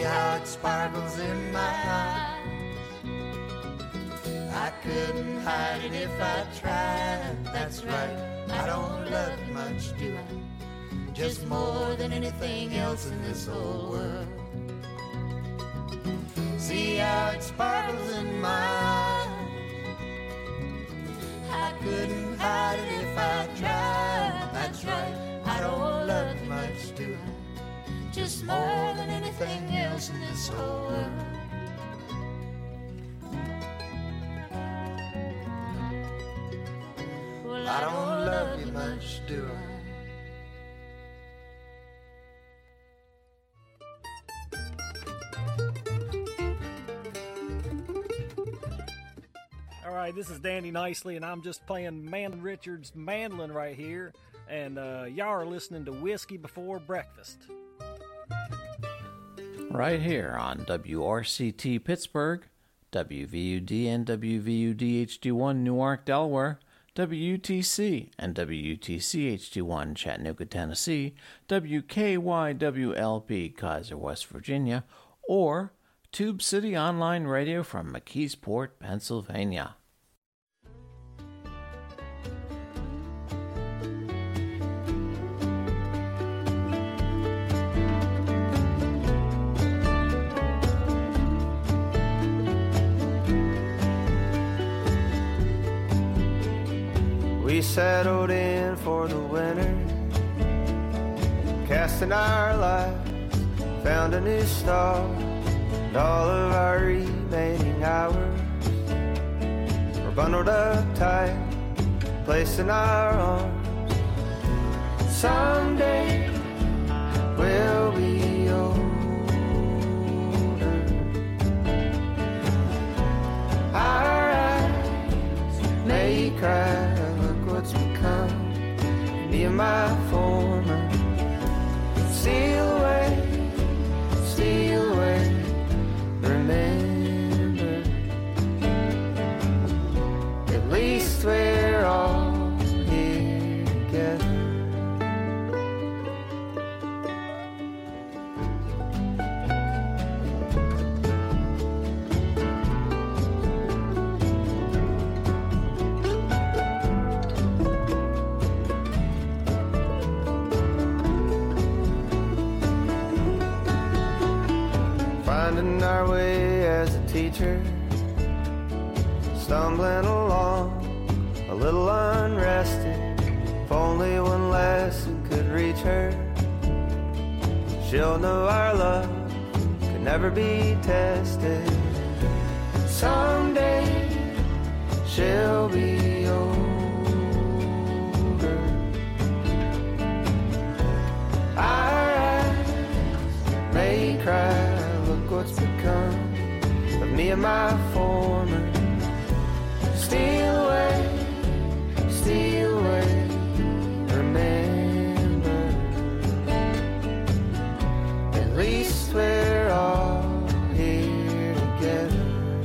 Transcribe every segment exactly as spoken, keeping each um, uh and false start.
how it sparkles in my eyes. I couldn't hide it if I tried. That's right, I don't love you much, do I? Just more than anything else in this whole world. See how it sparkles in my eyes. I couldn't hide it if I tried. That's right, I don't love you much, do I? Just more than anything else in this whole world. Well, I don't love you much, do I? All right, this is Danny Nicely, and I'm just playing Man Richards' Mandolin right here, and uh, y'all are listening to Whiskey Before Breakfast. Right here on W R C T Pittsburgh, W V U D and W V U D H D one Newark, Delaware, W U T C and W U T C H D one Chattanooga, Tennessee, W K Y W L P Kaiser, West Virginia, or Tube City Online Radio from McKeesport, Pennsylvania. We settled in for the winter, casting our lives, found a new star, and all of our remaining hours were bundled up tight, placed in our arms. Someday we'll be older. Our eyes may cry, what's become me and my former. Steal away, steal away, remember. At least we're all here together. Finding our way as a teacher, stumbling along, a little unrested. If only one lesson could reach her, she'll know our love could never be tested. Someday she'll be older. Our eyes may cry, what's become of me and my former. Steal away, steal away, remember. At least we're all here together.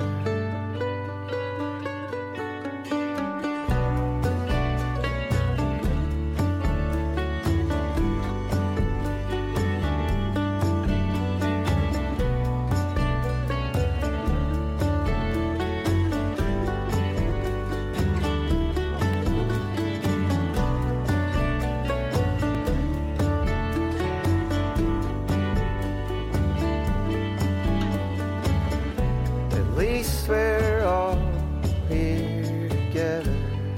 At least we're all here together.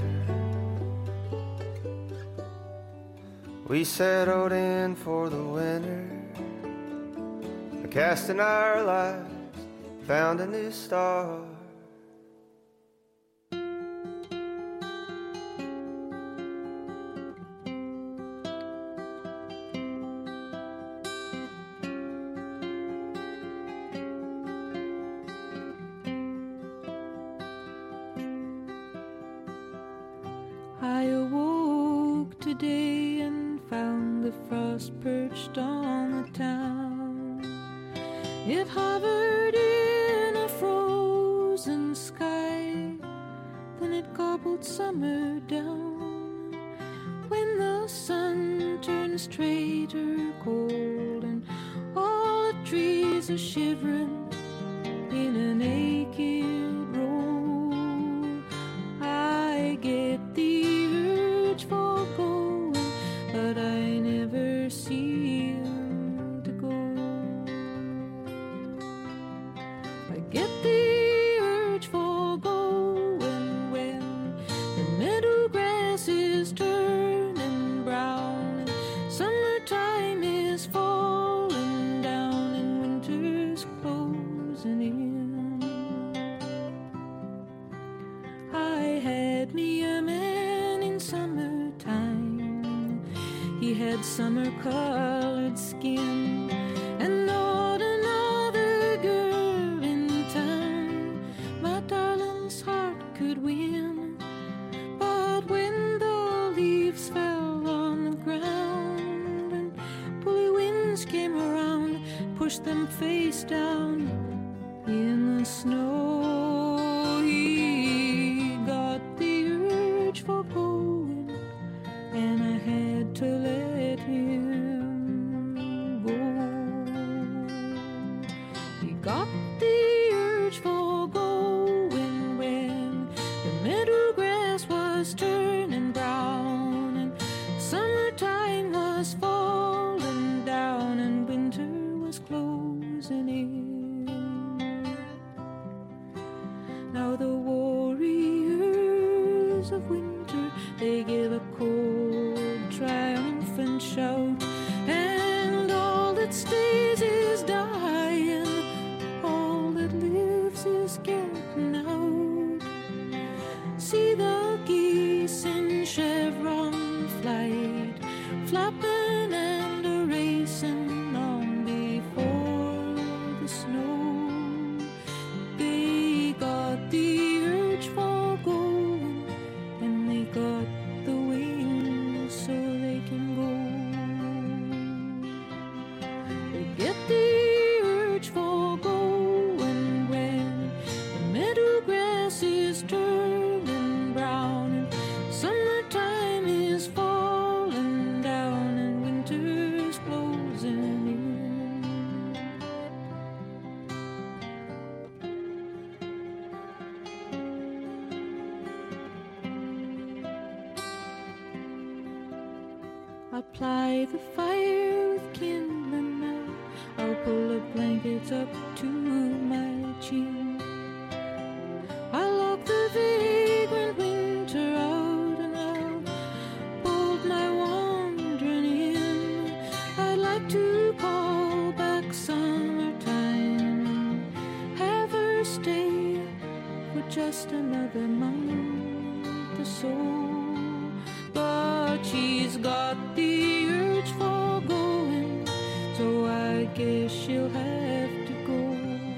We settled in for the winter, casting our lives, found a new star. I awoke today and found the frost perched on the town. It hovered in a frozen sky, then it gobbled summer down. When the sun turned straighter cold and all the trees trees are shivering in a naked row. I get the urge for going, but I never seem to go. I get the urge for going when the meadow grass is turning brown and summertime is falling down and winter's closing in. I had me a man in summertime. He had summer-colored skin and not another girl in town my darling's heart could win. But when the leaves fell on the ground and pulley winds came around, pushed them face down in the snow, he got the urge for going, and I had to let him go. He got the urge for going when the meadow grass was turning brown and summertime was falling down and winter was closing in. Now the warriors of winter, they give a cold, triumphant shout, and all that stays is dying, all that lives is getting out. See the geese in chevron flight, flapping and a racing on before the snow. They got the urge for going, and they got the wings so they can go. They get the urge for going when the meadow grass is turning brown and summertime is falling down and winter's closing in. Apply the fire with kindling now. I'll pull the blankets up to my chin. I'll lock the vagrant winter out and I'll bolt my wandering in. I'd like to call back summertime, have her stay for just another month or so. But she's got the urge for going, so I guess she'll have to go.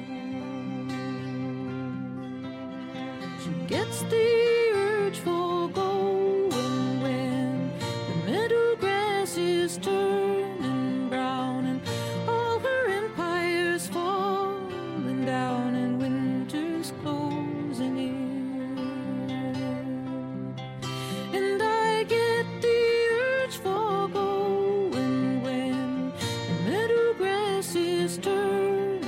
She gets the urge for going when the meadow grass is turning brown and all her empire's falling down and winter's closing in. And I get the urge for going when the meadow grass is turning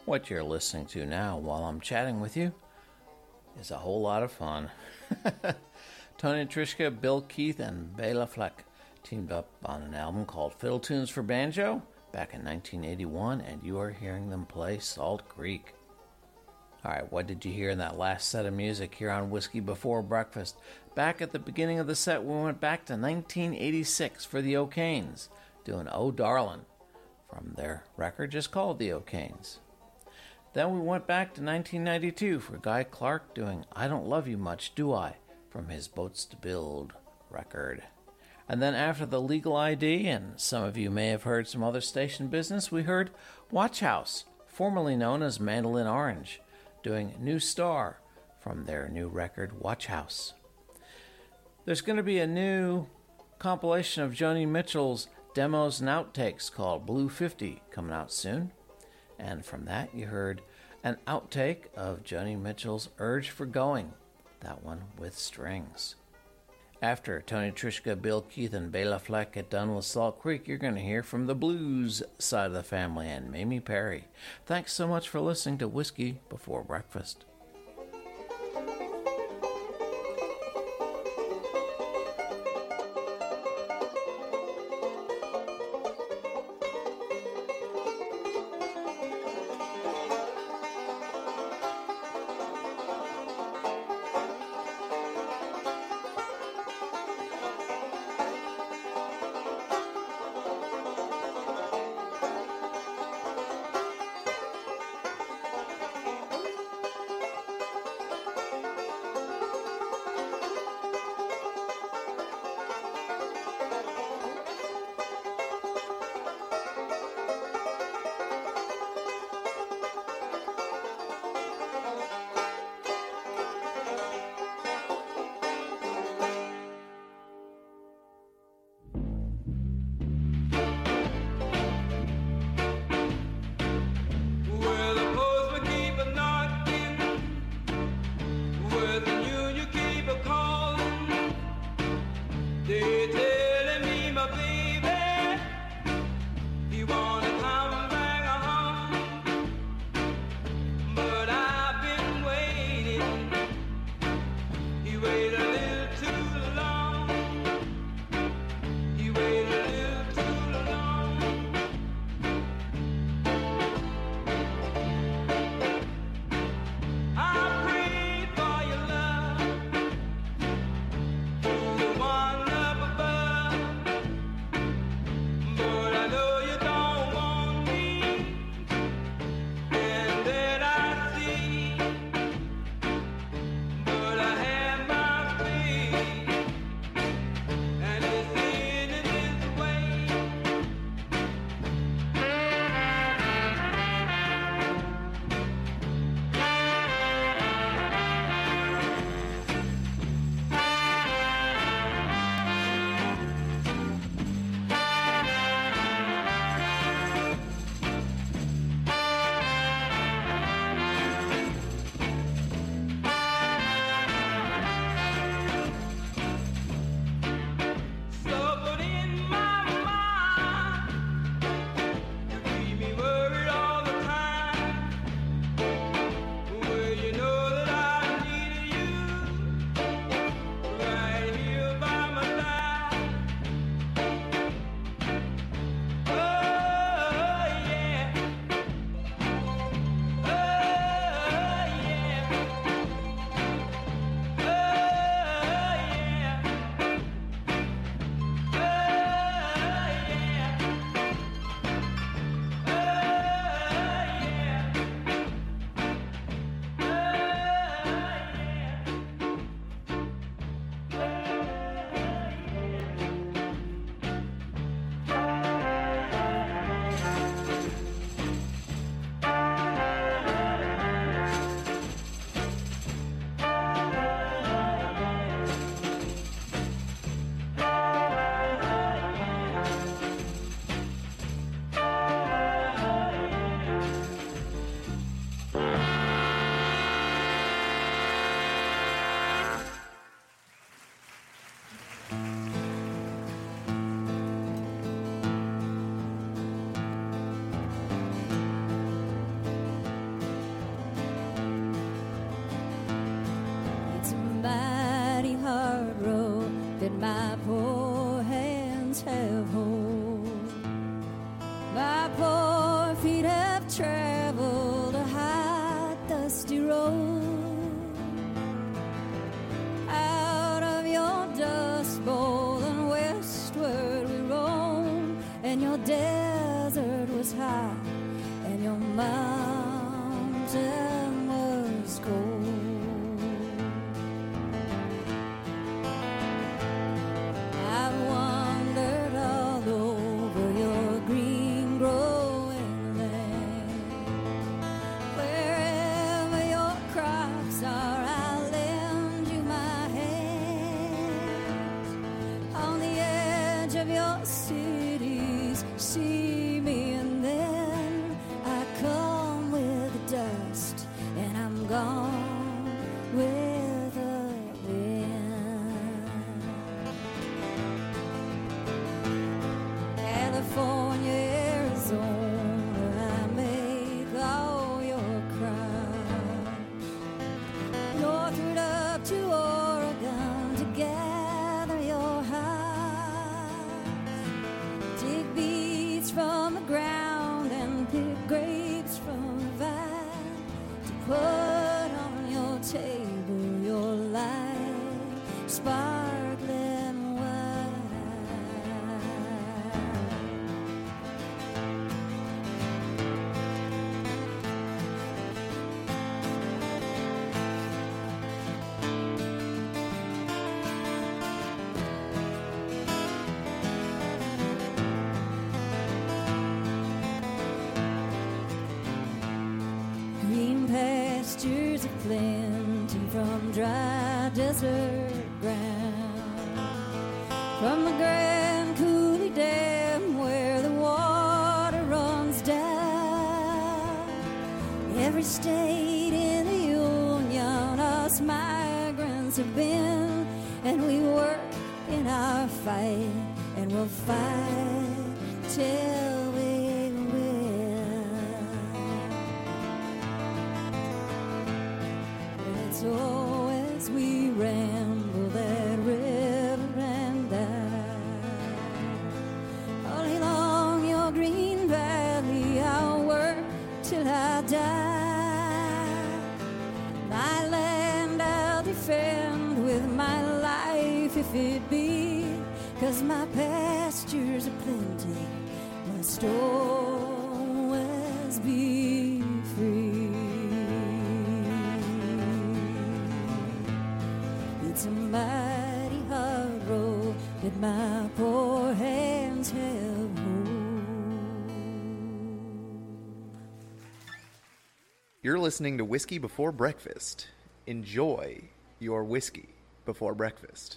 What you're listening to now while I'm chatting with you is a whole lot of fun. Tony Trischka, Bill Keith, and Bela Fleck teamed up on an album called Fiddle Tunes for Banjo back in nineteen eighty-one, and you are hearing them play Salt Creek. Alright, what did you hear in that last set of music here on Whiskey Before Breakfast? Back at the beginning of the set, we went back to nineteen eighty-six for the O'Kanes, doing Oh Darlin', from their record just called the O'Kanes. Then we went back to nineteen ninety-two for Guy Clark doing I Don't Love You Much, Do I? From his Boats to Build record. And then after the Legal I D, and some of you may have heard some other station business, we heard Watch House, formerly known as Mandolin Orange, doing New Star from their new record Watch House. There's going to be a new compilation of Joni Mitchell's demos and outtakes called Blue fifty coming out soon. And from that, you heard an outtake of Joni Mitchell's Urge for Going, that one with strings. After Tony Trischka, Bill Keith, and Bela Fleck get done with Salt Creek, you're going to hear from the blues side of the family and Mamie Perry. Thanks so much for listening to Whiskey Before Breakfast. sparkling wine. Green pastures of plenty from dry desert ground, from the Grand Coulee Dam where the water runs down. Every state in the Union us migrants have been, and we work in our fight, and we'll fight till we win. And so as we ramble that river and down, all along your green valley I'll work till I die. My land I'll defend with my life if it be, 'cause my pastures are plenty, must always be free. It's a mighty hard road that my poor hands have hold. You're listening to Whiskey Before Breakfast. Enjoy your whiskey before breakfast.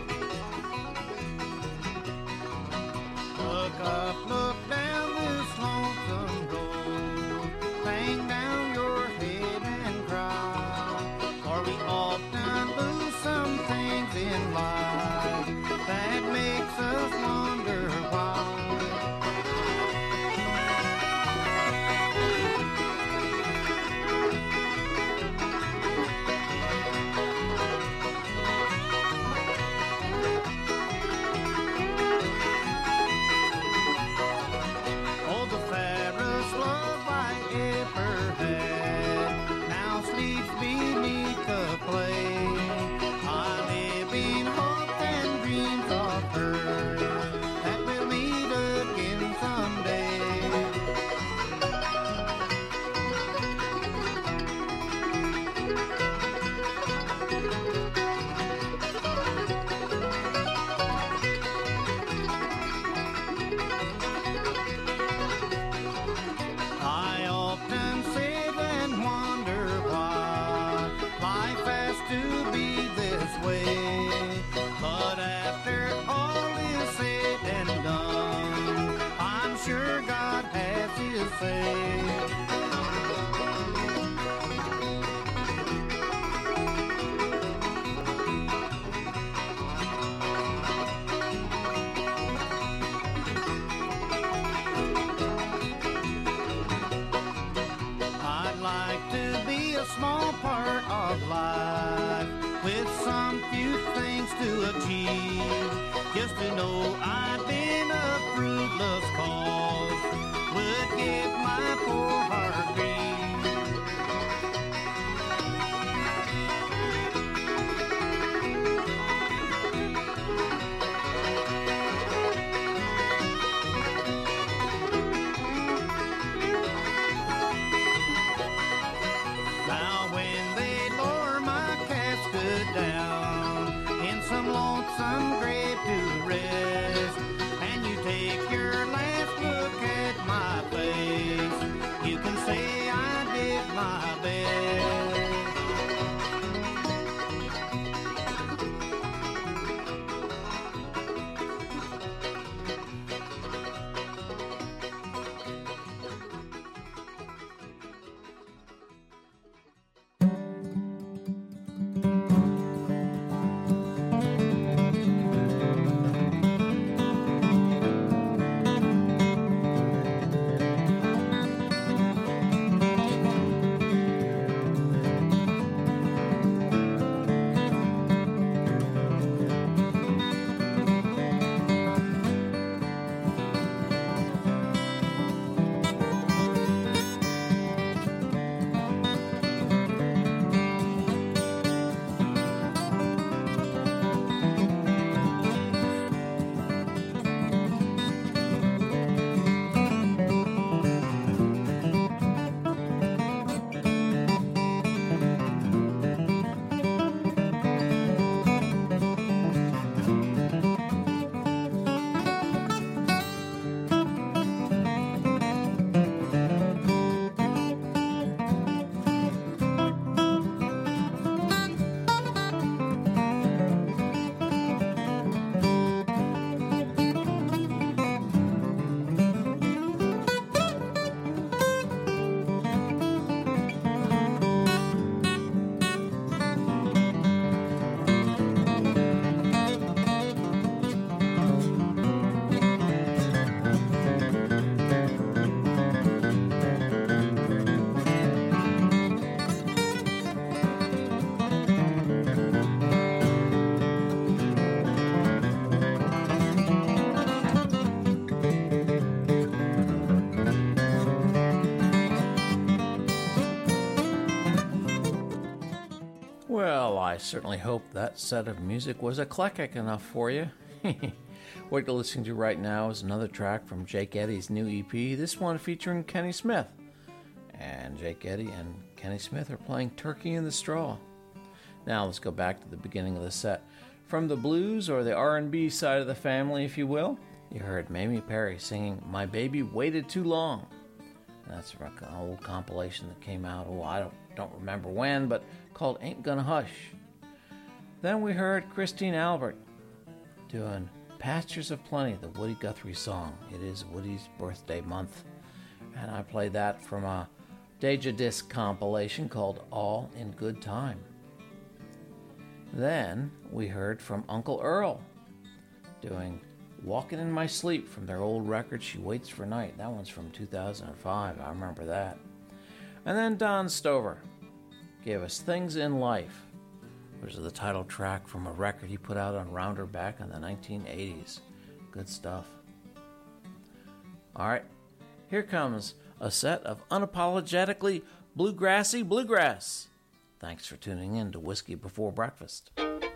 Look up, look down this say. I'd like to be a small part of life with some few things to achieve. Just to know I've been a fruitless cause would give my poor heart grief. Now when they lower my casket down in some lonesome grave to rest, and you take your last look at my face, you can say I did my best. Well, I certainly hope that set of music was eclectic enough for you. What you're listening to right now is another track from Jake Eddy's new E P, this one featuring Kenny Smith. And Jake Eddy and Kenny Smith are playing Turkey in the Straw. Now let's go back to the beginning of the set. From the blues, or the R and B side of the family, if you will, you heard Mamie Perry singing My Baby Waited Too Long. That's an old compilation that came out, oh, I don't, don't remember when, but called Ain't Gonna Hush. Then we heard Christine Albert doing Pastures of Plenty, the Woody Guthrie song. It is Woody's birthday month. And I played that from a Deja Disc compilation called All in Good Time. Then we heard from Uncle Earl doing Walking in My Sleep from their old record She Waits for Night. That one's from two thousand five, I remember that. And then Don Stover gave us Things in Life, which is the title track from a record he put out on Rounder back in the nineteen eighties. Good stuff. Alright, here comes a set of unapologetically bluegrassy bluegrass. Thanks for tuning in to Whiskey Before Breakfast.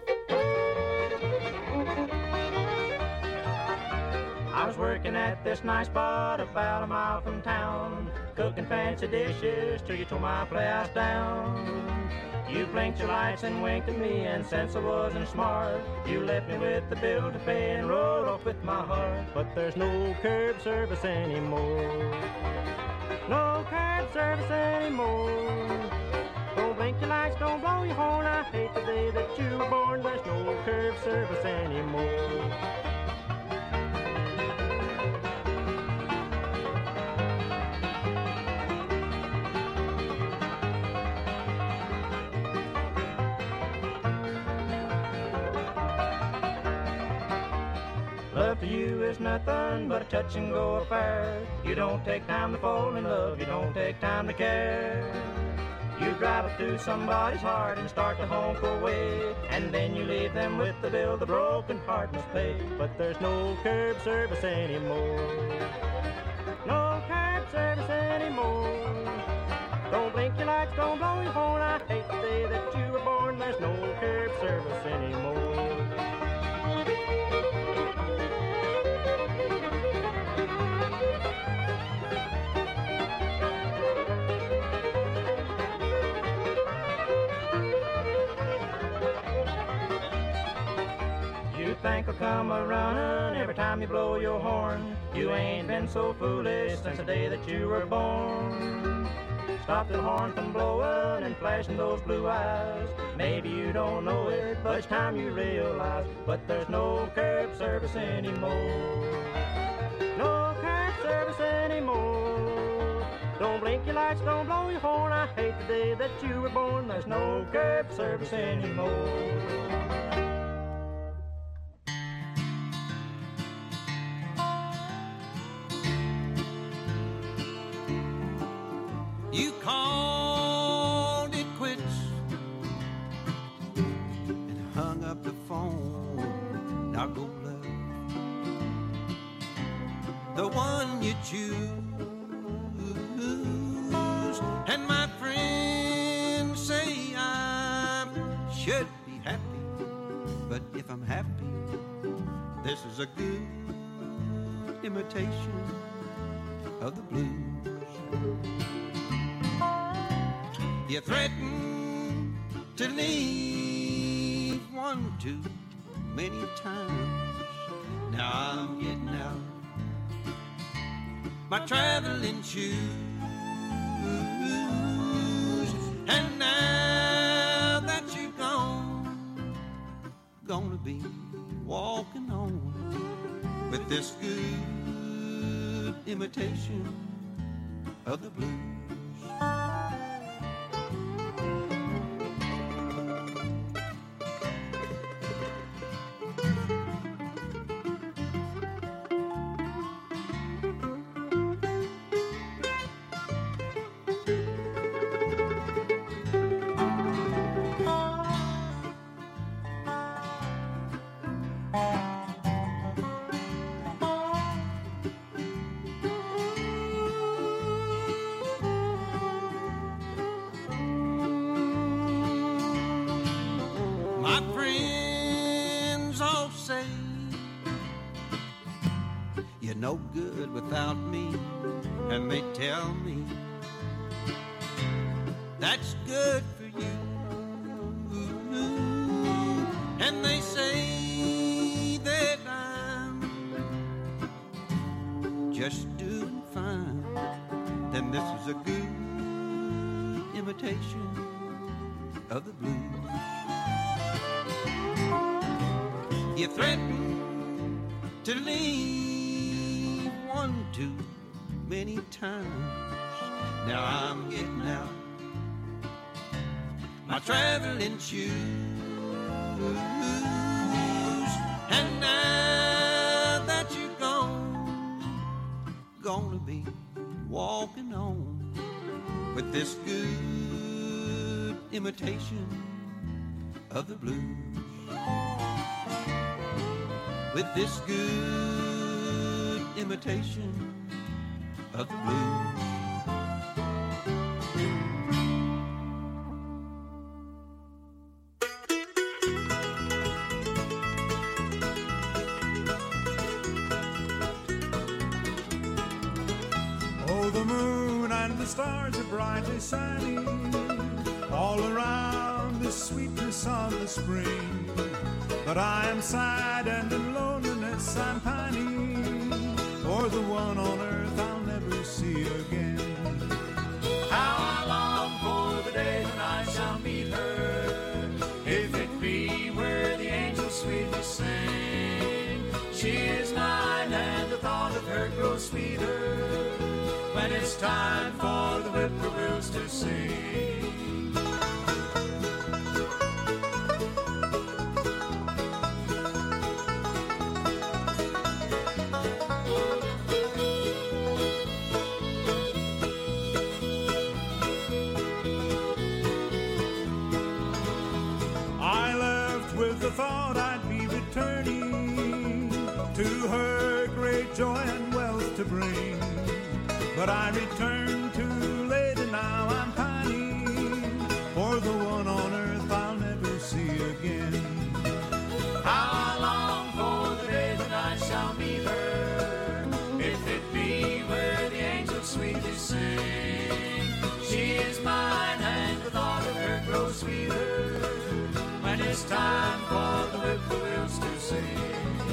I was working at this nice spot about a mile from town, cooking fancy dishes till you tore my playhouse down. You blinked your lights and winked at me, and since I wasn't smart, you left me with the bill to pay and rode off with my heart. But there's no curb service anymore, no curb service anymore. Don't blink your lights, don't blow your horn, I hate the day that you were born. There's no curb service anymore. Love to you is nothing but a touch and go affair. You don't take time to fall in love, you don't take time to care. You drive it through somebody's heart and start to honk away, and then you leave them with the bill the broken heart must pay. But there's no curb service anymore. No curb service anymore. Don't blink your lights, don't blow your horn. I hate the day that you were born. There's no curb service anymore. You think I'll come a-running every time you blow your horn. You ain't been so foolish since the day that you were born. Stop the horn from blowing and flashing those blue eyes. Maybe you don't know it, but it's time you realize. But there's no curb service anymore. No curb service anymore. Don't blink your lights, don't blow your horn. I hate the day that you were born. There's no curb service anymore. You called it quits and hung up the phone. Now go love the one you choose. And my friends say I should be happy, but if I'm happy, this is a good imitation of the blues. You threaten to leave one too many times. Now I'm getting out my traveling shoes, and now that you're gone, gonna be walking on with this good imitation of the blues. My friends all say you're no good without me, and they tell me that's good for you. And they say that I'm just doing fine. Then this is a good imitation of the blues. You threaten to leave one too many times. Now I'm getting out my traveling shoes, and now that you're gone, gonna be walking on with this good imitation of the blues. With this good imitation of the blues. Oh, the moon and the stars are brightly shining all around the sweetness of the spring. But I am sad and in loneliness I'm pining for the one on earth I'll never see again. How I long for the day when I shall meet her, if it be where the angels sweetly sing. She is mine and the thought of her grows sweeter when it's time for the whippoorwills to sing. to her great joy and wealth to bring. But I return too late and now I'm pining for the one on earth I'll never see again. How I long for the day that I shall meet her, if it be where the angels sweetly sing. She is mine and the thought of her grows sweeter when it's time for the whippoorwills to sing.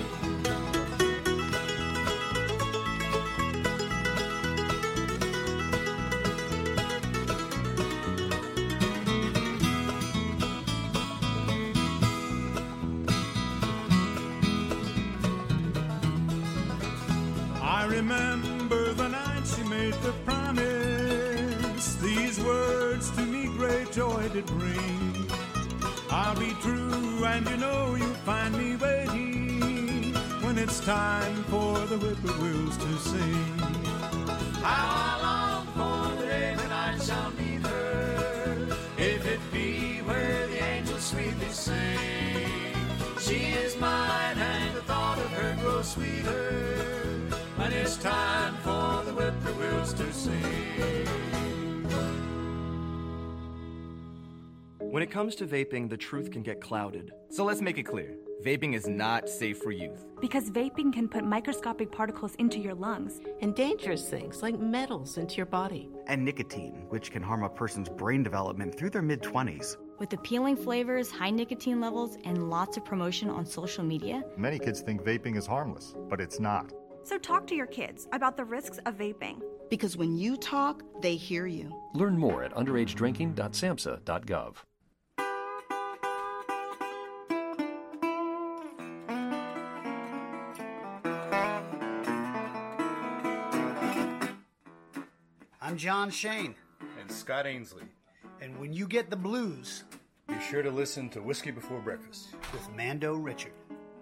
I remember the night she made the promise, these words to me great joy did bring. I'll be true and you know you'll find me waiting when it's time for the whippoorwills to sing. How I long for the day that I shall meet her, if it be where the angels sweetly sing. She is mine and the thought of her grows sweeter when it's time for the whippoorwills to sing. When it comes to vaping, the truth can get clouded. So let's make it clear. Vaping is not safe for youth. Because vaping can put microscopic particles into your lungs. And dangerous things like metals into your body. And nicotine, which can harm a person's brain development through their mid-twenties. With appealing flavors, high nicotine levels, and lots of promotion on social media. Many kids think vaping is harmless, but it's not. So talk to your kids about the risks of vaping. Because when you talk, they hear you. Learn more at underage drinking dot samhsa dot gov. I'm John Shane. And Scott Ainsley. And when you get the blues, be sure to listen to Whiskey Before Breakfast with Mando Richard.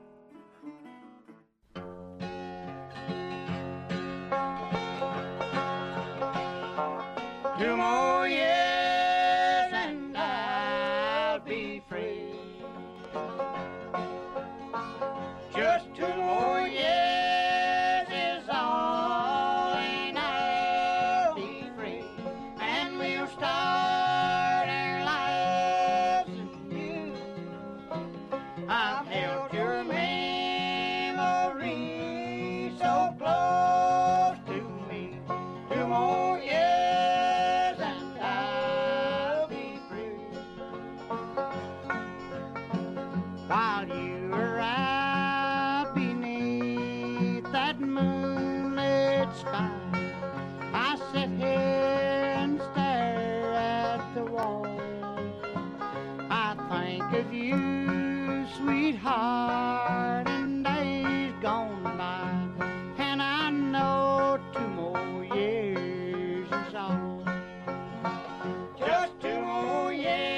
Two more years and I'll be free. Just two more years is all, and I'll be free. And we'll start our lives anew. I've held your memory so close to me. Two more years. While you were out beneath that moonlit sky, I sit here and stare at the wall. I think of you, sweetheart, in days gone by, and I know two more years is all. Just two more years.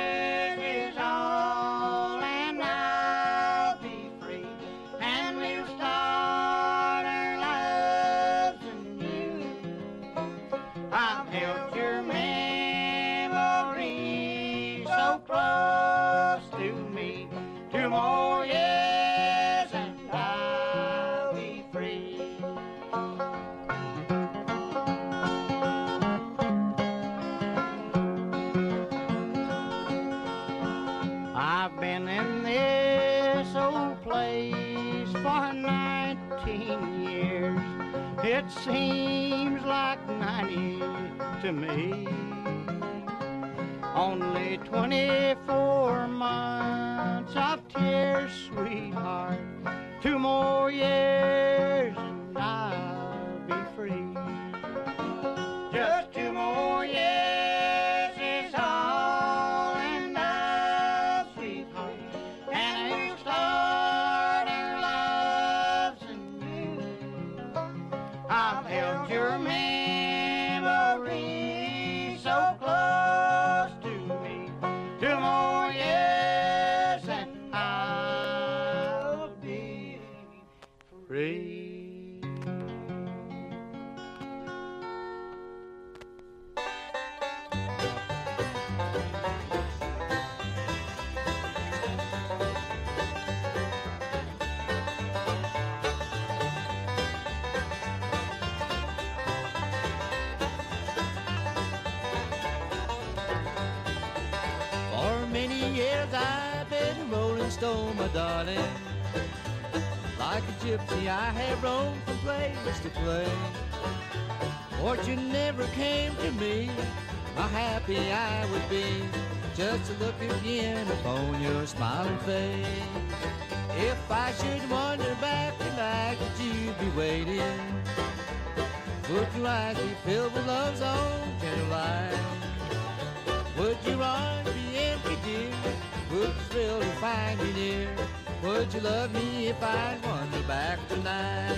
Close to me, two more years and I'll be free. I've been in this old place for nineteen years. It seems like ninety to me. Only twenty-four months of tears, sweetheart. Two more years and I'll be free. Just two more years is all, and I'll be free. And we'll start our lives anew. I've held your memory so close. Two more years and I'll be free. years I've been a rolling stone, my darling. Like a gypsy I have roamed from place to place. Fortune never came to me, how happy I would be just to look again upon your smiling face. If I should wander back tonight, would you be waiting? Would your eyes be filled with love's own tender light? Would your arms be empty, dear? Would you thrill to find me near? Would you love me if I wander back tonight?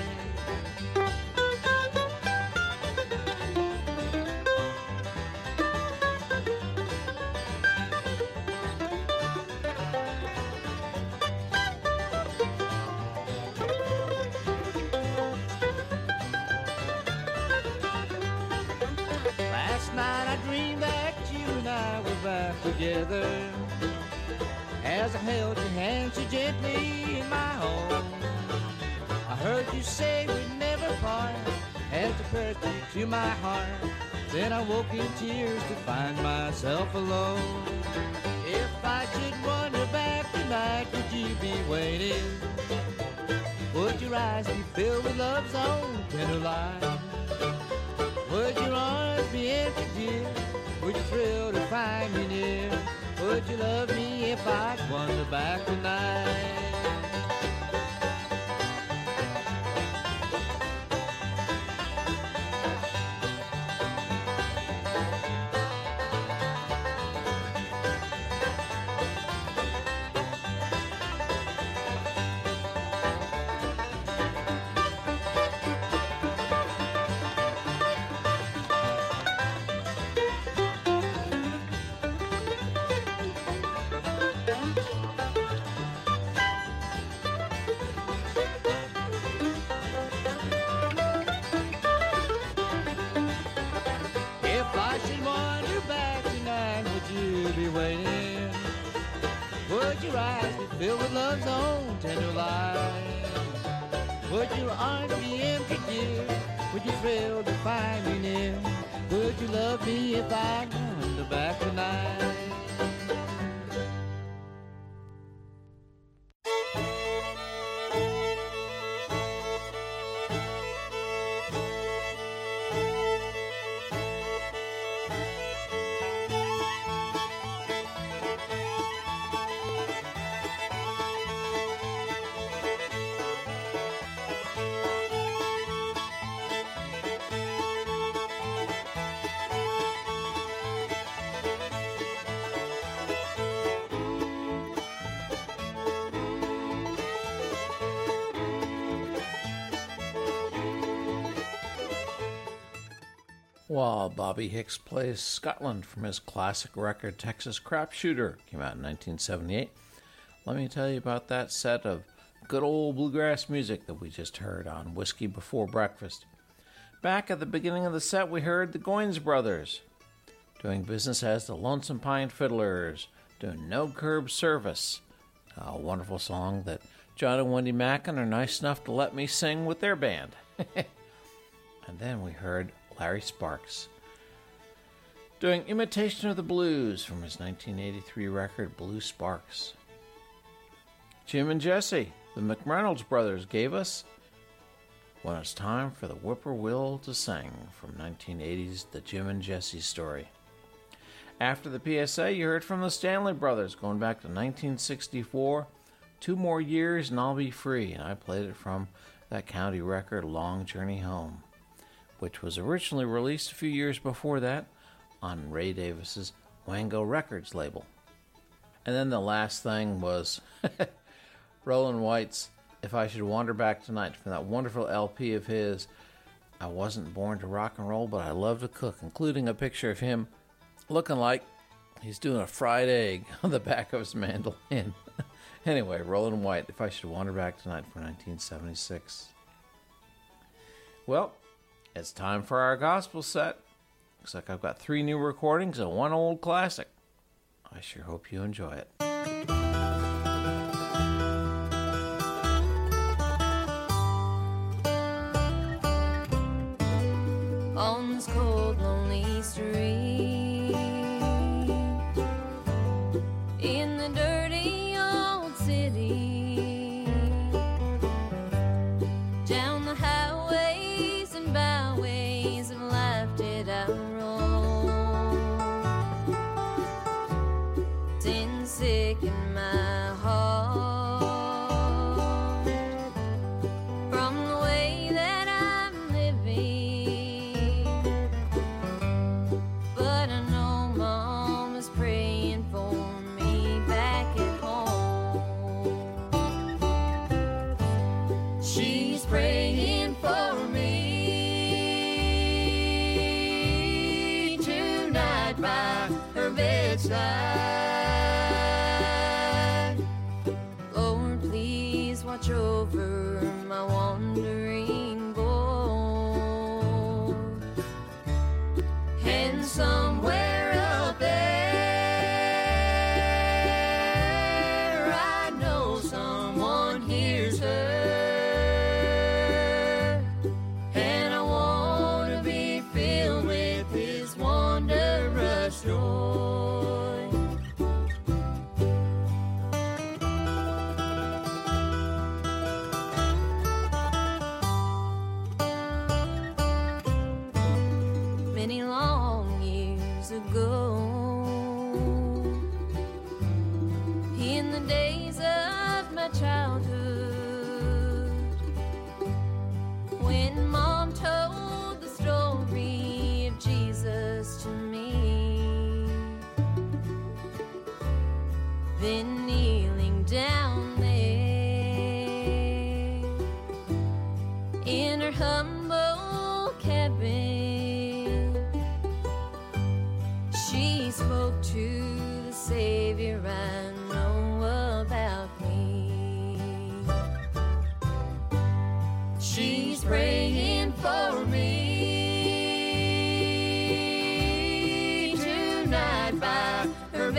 Last night I dreamed that you and I were back together, as I held your hand so gently in my own. I heard you say we'd never part, as I pressed you to my heart. Then I woke in tears to find myself alone. If I should wander back tonight, would you be waiting? Would your eyes be filled with love's own tender light? Would your arms be empty, dear? Would you thrill to find me near? Would you love me if I'd wander back tonight? If I should wander back tonight, would you be waiting? Would your eyes be filled with love's own tender light? Would your arms be empty, dear? Would you thrill to find me near? Would you love me if I wander back tonight? While Bobby Hicks plays Scotland from his classic record Texas Crap Shooter, came out in nineteen seventy-eight, let me tell you about that set of good old bluegrass music that we just heard on Whiskey Before Breakfast. Back at the beginning of the set, we heard the Goins Brothers doing business as the Lonesome Pine Fiddlers, doing No Curb Service, a wonderful song that John and Wendy Mackin are nice enough to let me sing with their band. And then we heard Larry Sparks doing Imitation of the Blues from his nineteen eighty-three record Blue Sparks. Jim and Jesse, the McReynolds brothers, gave us When It's Time for the Whippoorwill to Sing from nineteen eighty's The Jim and Jesse Story. After the P S A, you heard from the Stanley Brothers going back to nineteen sixty-four, Two More Years and I'll Be Free, and I played it from that county record Long Journey Home, which was originally released a few years before that on Ray Davis's Wango Records label. And then the last thing was Roland White's If I Should Wander Back Tonight from that wonderful L P of his, I Wasn't Born to Rock and Roll, But I Love to Cook, including a picture of him looking like he's doing a fried egg on the back of his mandolin. Anyway, Roland White, If I Should Wander Back Tonight from nineteen seventy-six. Well, it's time for our gospel set. Looks like I've got three new recordings and one old classic. I sure hope you enjoy it. On this cold, lonely street, in the She's praying for me tonight by her bedside. Lord, please watch over my wandering boy. And somewhere up there, I know someone hears her. And I want to be filled with his wondrous joy. Many long years ago, in the days of my childhood, when Mom told the story of Jesus to me, then kneeling down there in her humble cabin, she spoke to the Savior I know about me. She's praying for me tonight by her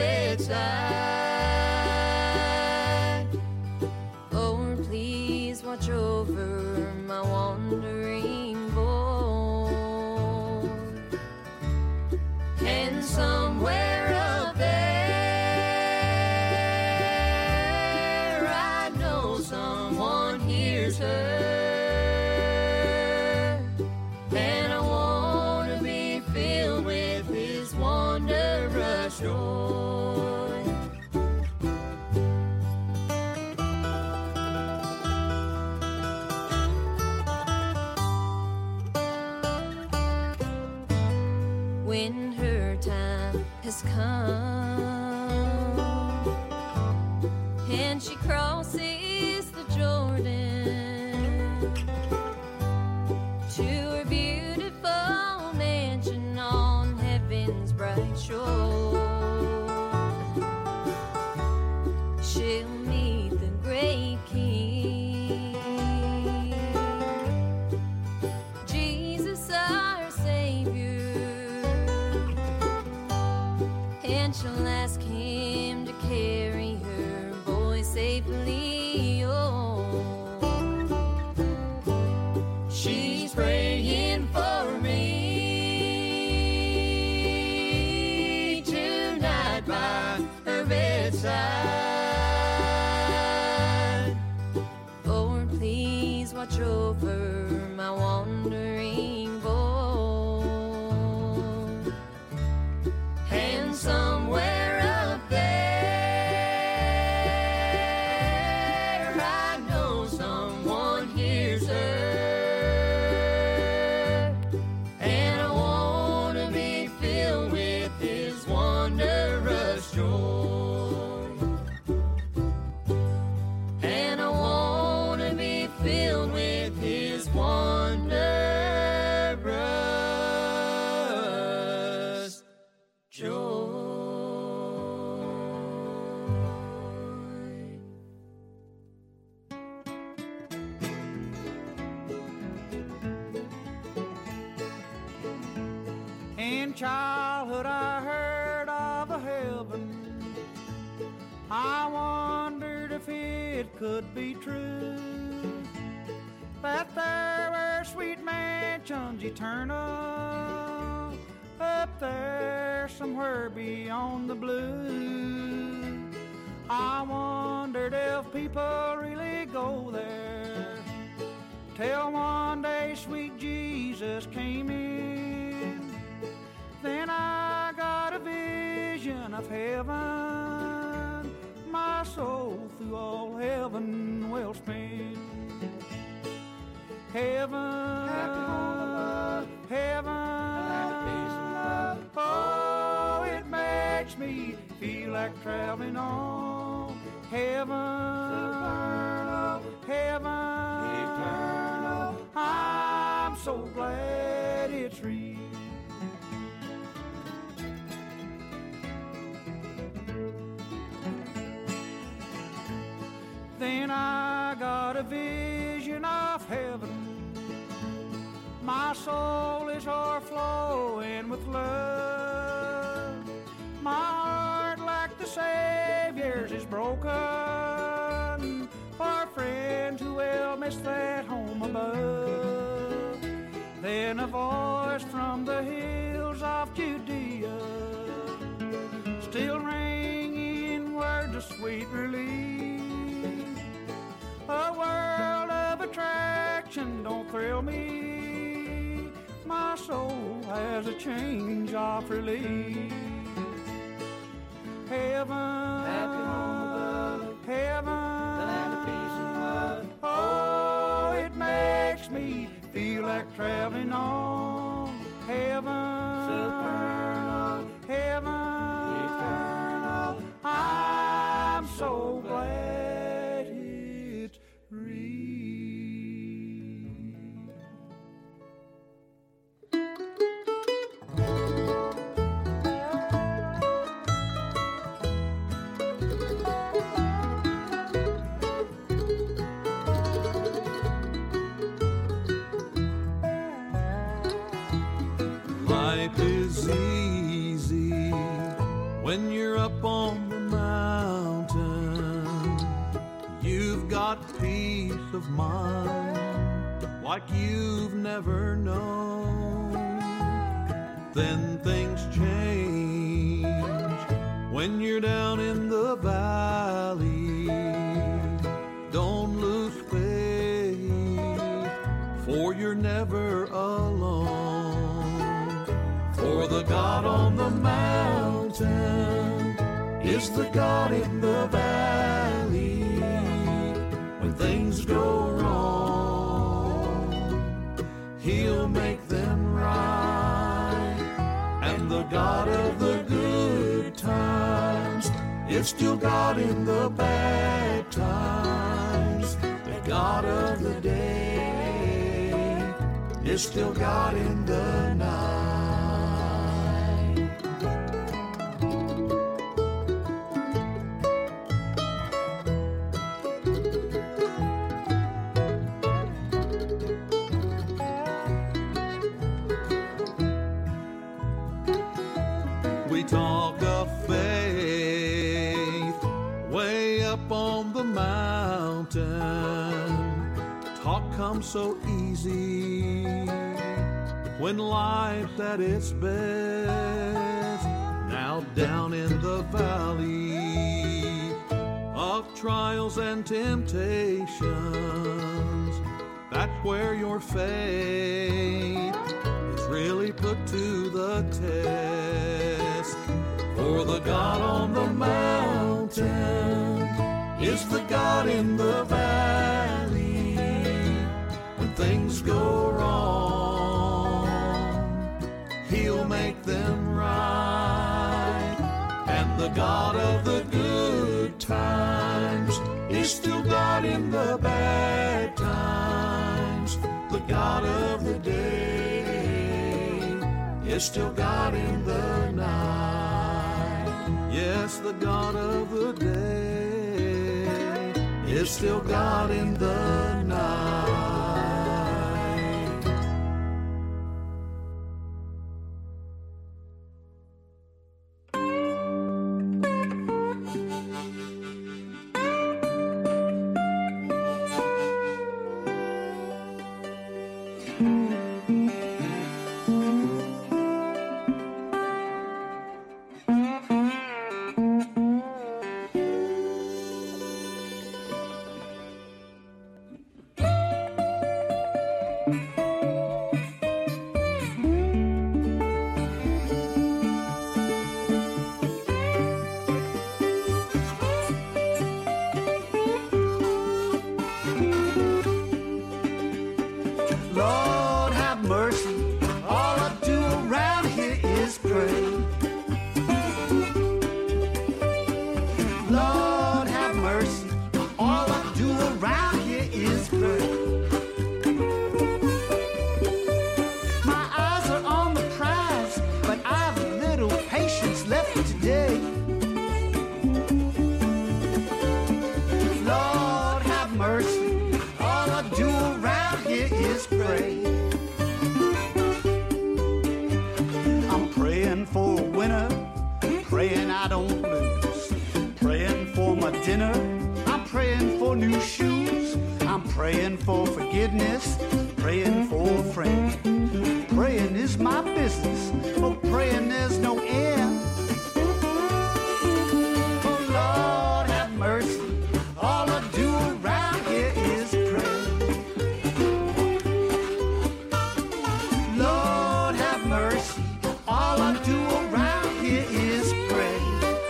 bedside. Lord, please watch over my wandering boy. And somewhere up there, I know someone hears her. And I want to be filled with his wondrous joy. When her time has come and she crosses the Jordan to her beautiful mansion on heaven's bright shore, she'll meet the great King, Jesus our Savior, and she'll ask him to carry her boy safely home. She's praying for me tonight by her bedside. Lord, please watch over my wandering boy. And somewhere up there, I know someone hears her. And I want to be filled with his wondrous joy. And I want to be filled with his wondrous joy. In childhood I heard of a heaven. I wondered if it could be true, that there were sweet mansions eternal up there somewhere beyond the blue. I wondered if people really go there till one day sweet Jesus came in. Then I got a vision of heaven, my soul through all heaven will spin. Heaven, heaven, oh, it makes me feel like traveling on. Heaven, heaven, so glad it's real. Then I got a vision of heaven. My soul is o'erflowing with love. My heart, like the Savior's, is broken for a friend who will miss that home above. Then a voice from the hills of Judea, still ringing words of sweet relief. A world of attraction don't thrill me. My soul has a change of relief. Heaven, happy home above, heaven, the land of peace and love. Oh, it makes me feel like traveling on. Heaven, supernal, heaven, eternal. I'm so glad it's real. Life is easy when you're up on the mountain. You've got peace of mind like you've never known. Then things change when you're down in the valley. Don't lose faith, for you're never alone. For the God on the mountain is the God in the valley. When things go wrong, He'll make them right. And the God of the good times is still God in the bad times. The God of the day is still God in the night. We talk of faith way up on the mountain. Talk comes so easy when life's at its best. Now down in the valley of trials and temptations, that's where your faith is really put to the test. For the God on the mountain is the God in the valley. When things go wrong, He'll make them right. And the God of the good times is still God in the bad times. The God of the day is still God in the night. Yes, the God of the day is still God in the night. Lord have mercy, all I do around here is pray. Lord have mercy, all I do around here is pray. pray. I'm praying for a winner, praying I don't lose. Praying for my dinner, I'm praying for new shoes. I'm praying for forgiveness, praying for a friend. Praying is my business, oh praying there's no end. Oh Lord have mercy, all I do around here is pray. Lord have mercy, all I do around here is pray.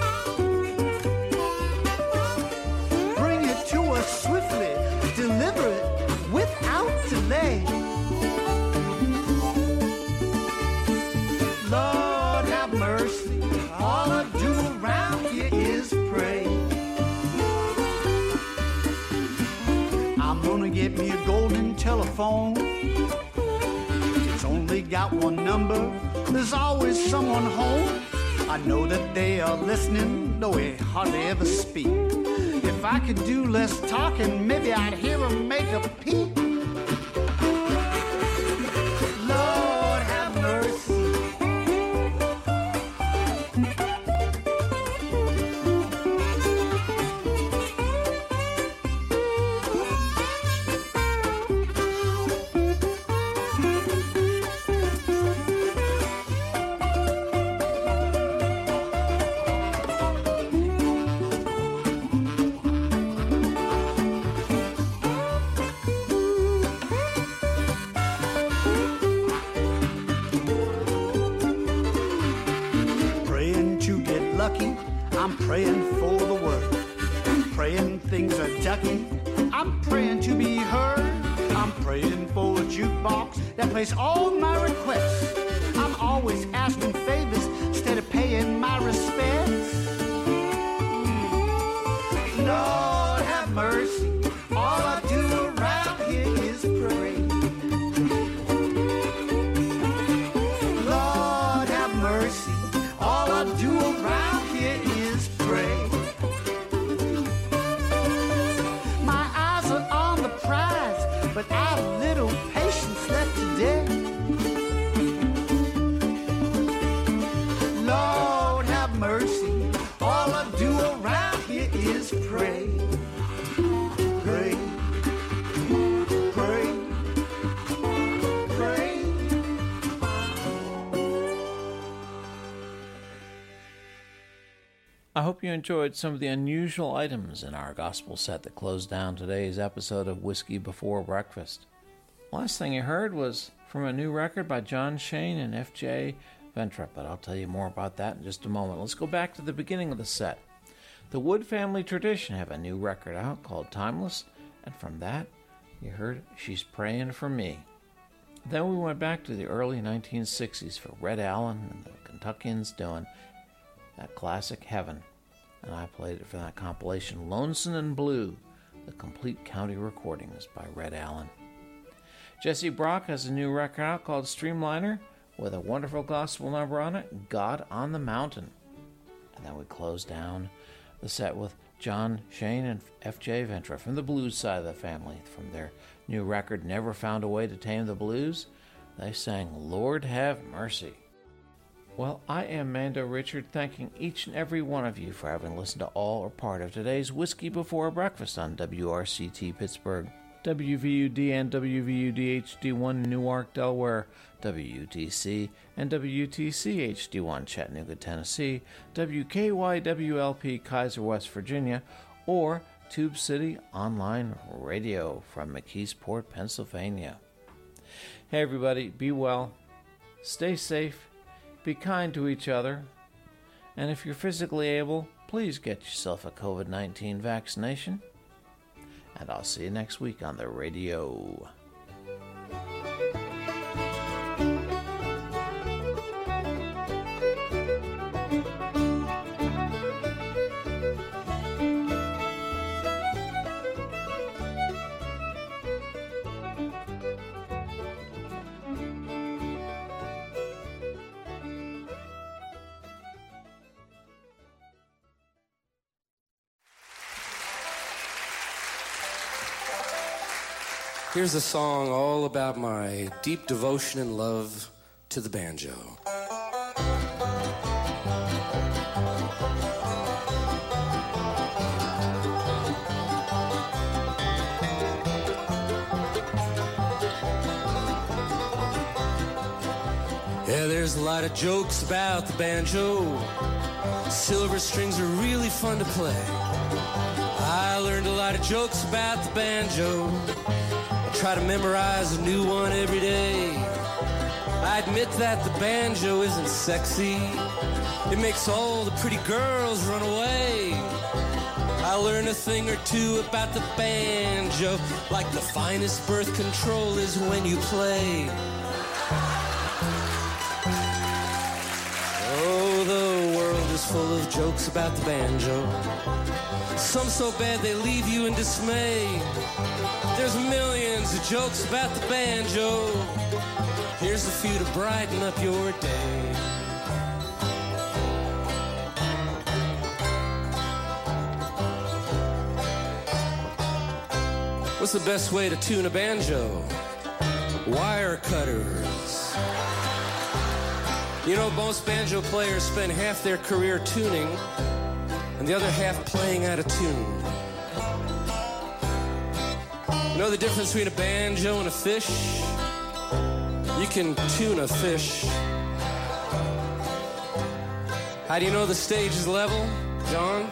Bring it to us swiftly, deliver it without delay. Lord have mercy, all I do around here is pray. I'm gonna get me a golden telephone. It's only got one number, there's always someone home. I know that they are listening, though we hardly ever speak. If I could do less talking, maybe I'd hear them make a peep. Lord have mercy. Praying to get lucky, I'm praying for the world. Praying things are ducky, I'm praying to be heard. I'm praying for a jukebox that plays all my requests. I'm always asking favors instead of paying my respects. Lord have mercy, all I do around here is pray. Lord have mercy, all I do around here is pray. My eyes are on the prize, but I've little patience left today. Lord have mercy, all I do around here is pray. Pray, pray, pray. I hope you enjoyed some of the unusual items in our gospel set that closed down today's episode of Whiskey Before Breakfast. Last thing you heard was from a new record by John Shane and F J Ventra, but I'll tell you more about that in just a moment. Let's go back to the beginning of the set. The Wood Family Tradition have a new record out called Timeless, and from that, you heard She's Praying for Me. Then we went back to the early nineteen sixties for Red Allen and the Kentuckians doing that classic Heaven, and I played it for that compilation Lonesome and Blue, the complete county recordings by Red Allen. Jesse Brock has a new record out called Streamliner with a wonderful gospel number on it, God on the Mountain. And then we close down the set with John Shane and F J Ventra from the blues side of the family. From their new record, Never Found a Way to Tame the Blues, they sang Lord Have Mercy. Well, I am Mando Richard, thanking each and every one of you for having listened to all or part of today's Whiskey Before Breakfast on W R C T Pittsburgh, W V U D and W V U D H D one Newark, Delaware, W U T C and W T C H D one Chattanooga, Tennessee, W K Y W L P Kaiser, West Virginia, or Tube City Online Radio from McKeesport, Pennsylvania. Hey everybody, be well, stay safe, be kind to each other, and if you're physically able, please get yourself a covid nineteen vaccination. And I'll see you next week on the radio. Here's a song all about my deep devotion and love to the banjo. Yeah, there's a lot of jokes about the banjo. Silver strings are really fun to play. I learned a lot of jokes about the banjo. I try to memorize a new one every day. I admit that the banjo isn't sexy. It makes all the pretty girls run away. I learned a thing or two about the banjo, like the finest birth control is when you play. Oh, the world is full of jokes about the banjo. Some so bad they leave you in dismay. There's millions of jokes about the banjo. Here's a few to brighten up your day. What's the best way to tune a banjo? Wire cutters. You know, most banjo players spend half their career tuning and the other half playing out of tune. You know the difference between a banjo and a fish? You can tune a fish. How do you know the stage is level, John?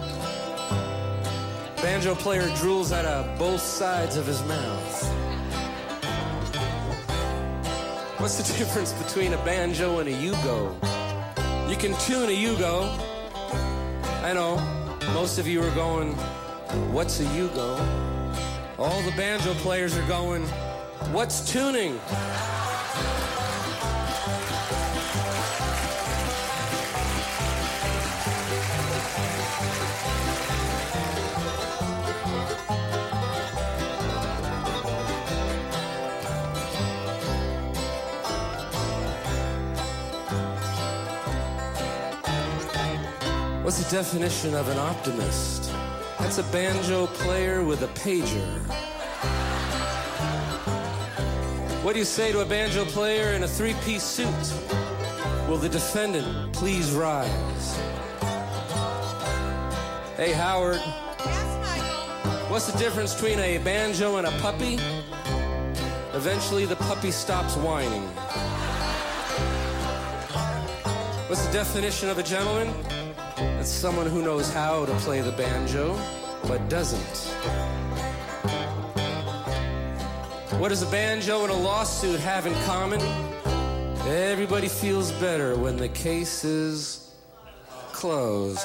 Banjo player drools out of both sides of his mouth. What's the difference between a banjo and a yugo? You can tune a yugo. I know, most of you are going, what's a yugo? All the banjo players are going, what's tuning? What's the definition of an optimist? That's a banjo player with a pager. What do you say to a banjo player in a three-piece suit? Will the defendant please rise? Hey, Howard. Yes, Michael. What's the difference between a banjo and a puppy? Eventually, the puppy stops whining. What's the definition of a gentleman? It's someone who knows how to play the banjo, but doesn't. What does a banjo and a lawsuit have in common? Everybody feels better when the case is closed.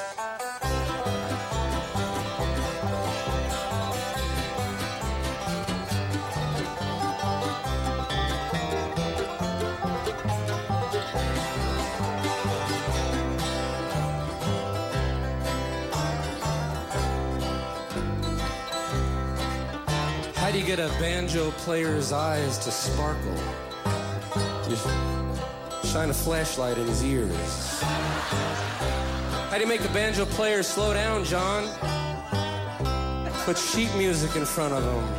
How do you get a banjo player's eyes to sparkle? You shine a flashlight in his ears. How do you make a banjo player slow down, John? Put sheet music in front of him.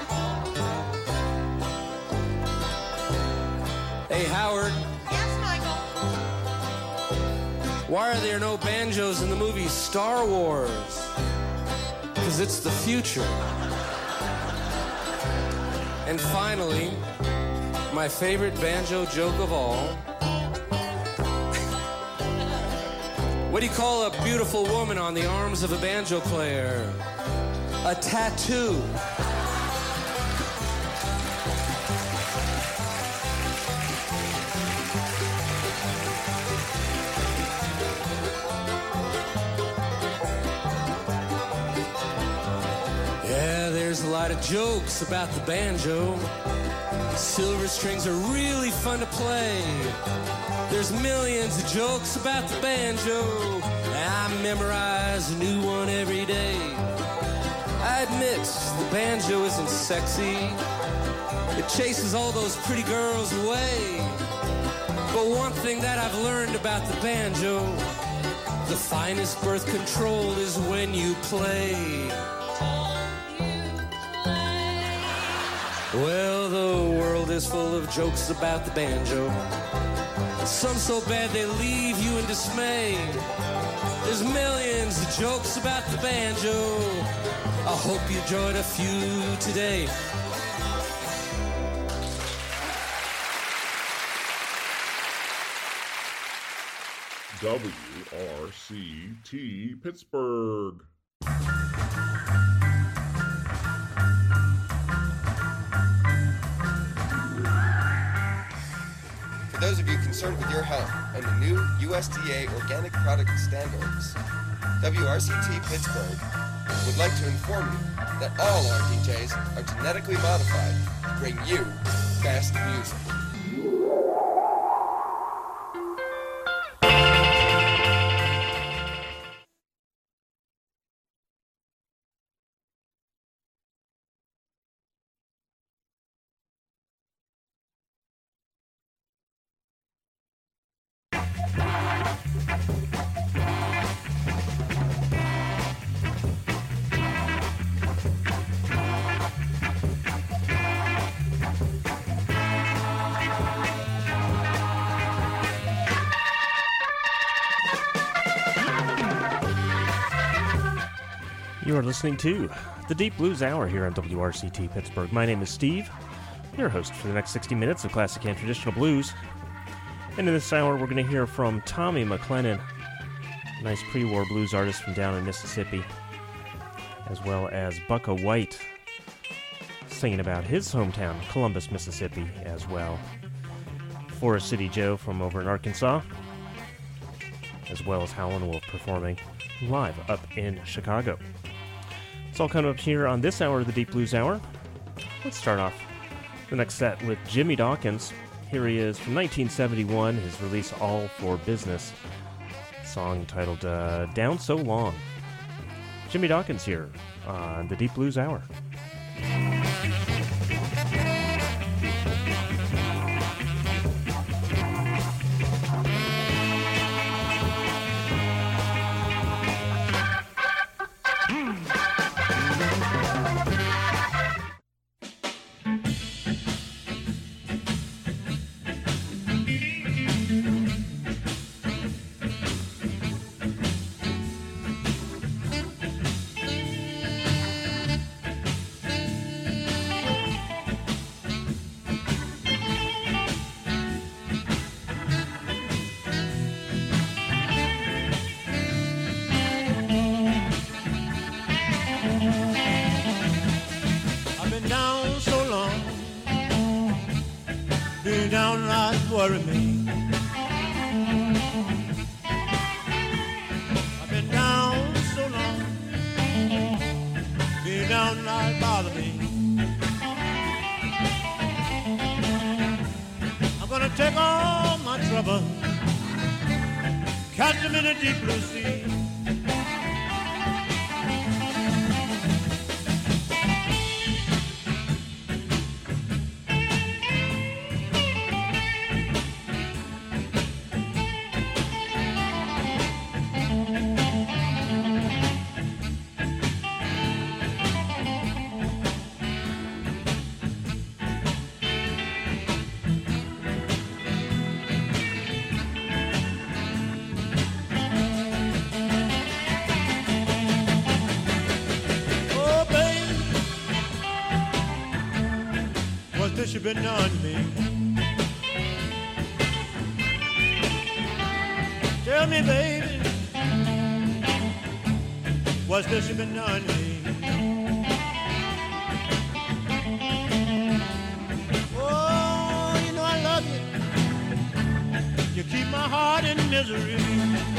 Hey, Howard. Yes, Michael. Why are there no banjos in the movie Star Wars? Because it's the future. And finally, my favorite banjo joke of all. What do you call a beautiful woman on the arms of a banjo player? A tattoo. Yeah, there's a lot of jokes about the banjo. Silver strings are really fun to play. There's millions of jokes about the banjo. I memorize a new one every day. I admit the banjo isn't sexy. It chases all those pretty girls away. But one thing that I've learned about the banjo, the finest birth control is when you play. Well, the world is full of jokes about the banjo. Some so bad they leave you in dismay. There's millions of jokes about the banjo. I hope you enjoyed a few today. W R C T Pittsburgh. For those of you concerned with your health and the new U S D A organic product standards, W R C T Pittsburgh would like to inform you that all our D Js are genetically modified to bring you best music. You are listening to the Deep Blues Hour here on W R C T Pittsburgh. My name is Steve, your host for the next sixty minutes of classic and traditional blues. And in this hour, we're going to hear from Tommy McLennan, a nice pre-war blues artist from down in Mississippi, as well as Bucka White, singing about his hometown, Columbus, Mississippi, as well. Forest City Joe from over in Arkansas, as well as Howlin' Wolf performing live up in Chicago. It's all coming up here on this hour of the Deep Blues Hour. Let's start off the next set with Jimmy Dawkins. Here he is from nineteen seventy-one, his release All for Business, song titled uh, Down So Long. Jimmy Dawkins here on the Deep Blues Hour. Worry me. I've been down so long, be down not bother me. I'm gonna take all my trouble, catch them in a deep blue sea. You've been on me. Tell me, baby, what's this you've been on me? Oh, you know I love you. You keep my heart in misery.